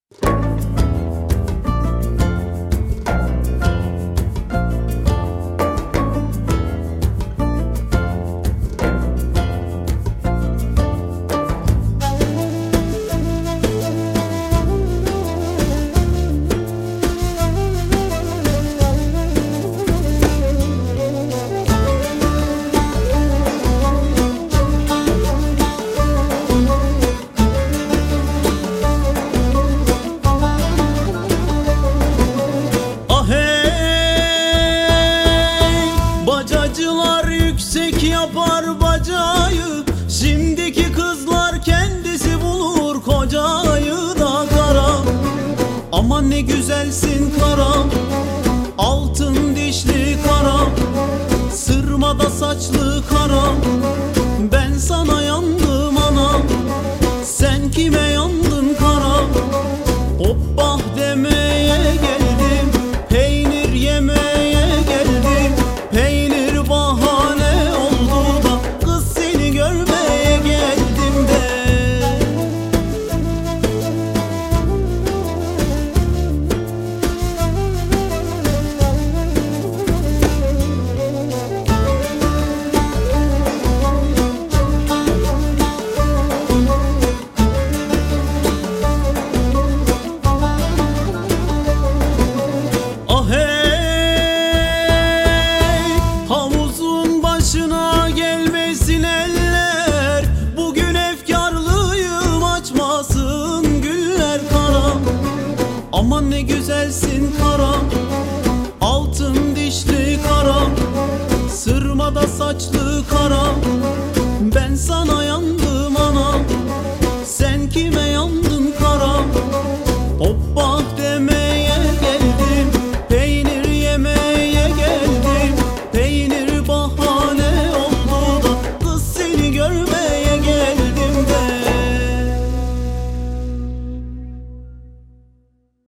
Bacacılar yüksek yapar bacayı, şimdiki kızlar kendisi bulur kocayı da kara. Aman ne güzelsin kara, altın dişli kara, sırmada saçlı kara. Ben sana yandım anam, sen kime yandın kara? Hoppah demeye geldim, peynir yemeye geldim. Peynir bahane oldu da kız seni görmeye geldim de. Ah havuzun başına gelmesin eller, bugün efkarlıyım açmasın güller kara. Aman ne güzelsin kara, altın dişli kara, sırmada saçlı kara. Ben sana yandım anam, sen kime yandın kara? Hoppa